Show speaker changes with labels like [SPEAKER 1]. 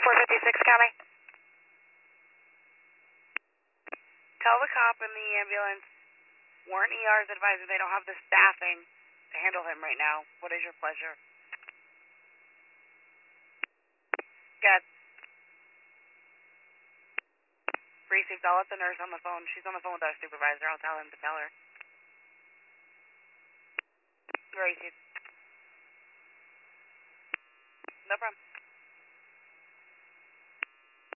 [SPEAKER 1] 456 County. Tell the cop in the ambulance, Warren ER is advising they don't have the staffing to handle him right now. What is your pleasure? Good. Received. I'll let the nurse on the phone. She's on the phone with our supervisor. I'll tell him to tell her. Received. No problem.